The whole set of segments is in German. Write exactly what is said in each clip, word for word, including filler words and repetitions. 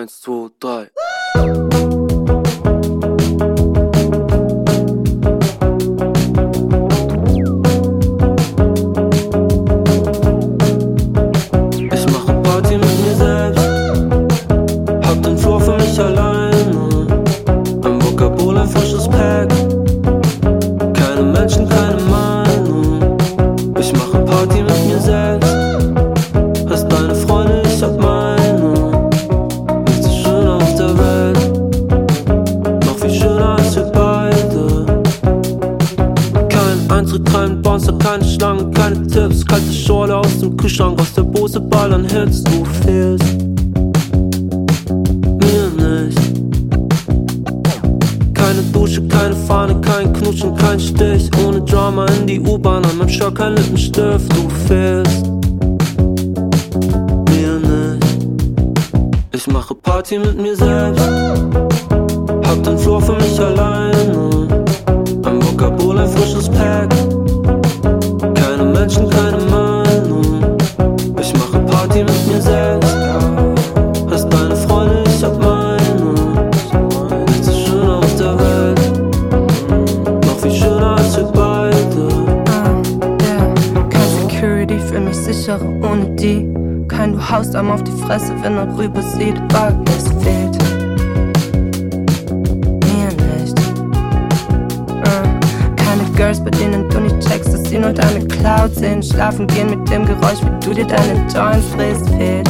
Eins, zwei, drei. Ich mache Party mit mir selbst, hab den Floor für mich alleine. Ein Vokabul, ein frisches Pack, keine Menschen, keine Meinung. Ich mache Party mit mir selbst, hast deine Freunde, ich hab meine. Nichts ist schöner auf der Welt, noch viel schöner als wir beide. Kein Eintritt, kein Bouncer, keine Schlange, keine Tipps. Kalte Schorle aus dem Kühlschrank, aus der Bose Ball an Hits. Du fehlst mir nicht. Keine Dusche, keine Fahne, kein Knutschen, kein Stich. Ohne Drama in die U-Bahn, an meinem Shirt kein Lippenstift. Du fehlst mir nicht. Ich mache Party mit mir selbst, hab den Floor für mich alleine. Ein Vokabul, ein frisches Pack, keine Menschen, keine Meinung. Ich mache Party mit mir selbst, hast deine Freunde, ich hab meine. Nichts ist schöner auf der Welt, noch viel schöner als wir beide. uh, yeah. Kein Security, fühl mich sicherer ohne die. Kein du haust einem auf die Fresse, wenn er rüber sieht. Wagnis fehlt mir nicht. uh, Keine Girls, bei denen du nicht checkst, dass sie nur deine Cloud sehen. Schlafen gehen mit dem Geräusch, wie du dir deine Joints fräst. Fehlt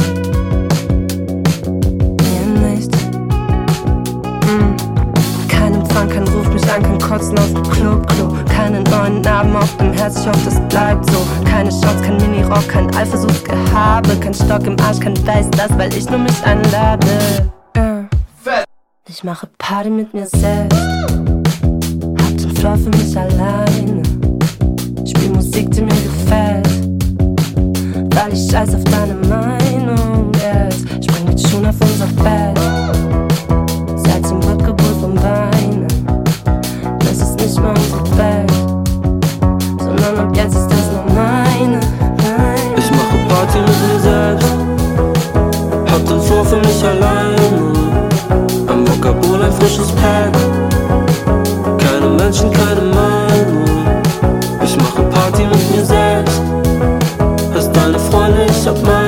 mir nicht. mm. Kein Empfang, kein Ruf mich an, kein Kotzen auf dem Klo-Klo. Keine neuen Narben auf dem Herz, ich hoffe, das bleibt so. Keine Shots, kein Mini-Rock, kein Eifersuchtsgehabe. Kein Stock im Arsch, kein weiß das, weil ich nur mich einlade. uh. Ich mache Party mit mir selbst, hab den Floor für mich alleine. Spiel Musik, die mir gefällt, weil ich scheiß auf deine Meinung. Yes. Spring mit Schuhen auf unser Bett, Seitchen wird geholt vom Weinen. Das ist nicht mehr unsere Welt, sondern ab jetzt ist das nur meine, meine. Ich mache Party mit mir selbst, hab den Floor für mich alleine. Ein Vokabul, ein frisches Pack, keine Menschen, keine Meinung. Ich mache Party mit mir selbst, hast deine Freunde, ich hab meine.